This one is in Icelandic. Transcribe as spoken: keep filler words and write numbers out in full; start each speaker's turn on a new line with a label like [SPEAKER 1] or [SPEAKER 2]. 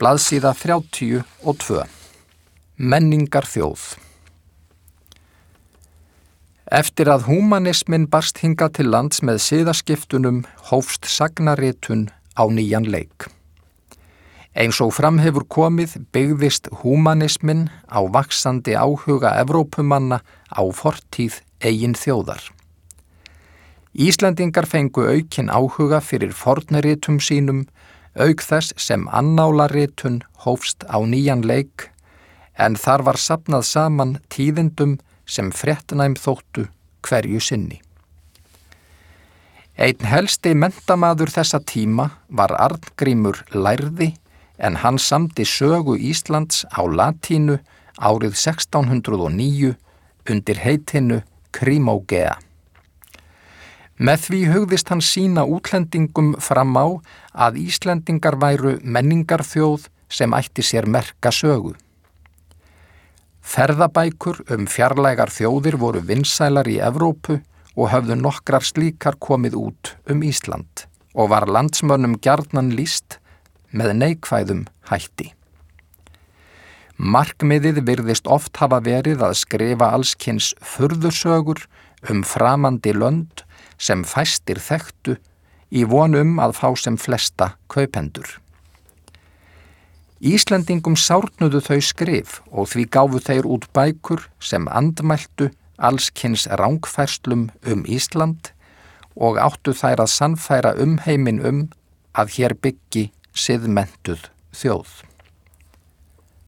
[SPEAKER 1] Blaðsíða þrjátíu og tvö. Menningarþjóð. Eftir að húmanisminn barst hingað til lands með siðaskiptunum hófst sagnaritun á nýjan leik. Eins og fram hefur komið byggðist húmanisminn á vaxandi áhuga Evrópumanna á fortíð eigin þjóðar. Íslendingar fengu aukinn áhuga fyrir fornritum sínum, auk þess sem annálaritun hófst á nýjan leik, en þar var safnað saman tíðindum sem fréttnæm þóttu hverju sinni. Einn helsti menntamaður þessa tíma var Arngrímur lærði, en hann samdi sögu Íslands á latínu árið sextán hundrað og níu undir heitinu Krimógea. Með því hugðist hann sýna útlendingum fram á að Íslendingar væru menningarþjóð sem ætti sér merka sögu. Ferðabækur um fjarlægar þjóðir voru vinsælar í Evrópu og höfðu nokkrar slíkar komið út um Ísland og var landsmönnum gjarnan lýst með neikvæðum hætti. Markmiðið virðist oft hafa verið að skrifa allskyns furðusögur um framandi lönd sem fæstir þekktu í von um að fá sem flesta kaupendur. Íslendingum sárnuðu þau skrif og því gáfu þeir út bækur sem andmæltu allskyns rangfærslum um Ísland og áttu þær að sannfæra umheiminn um að hér byggi siðmenntuð þjóð.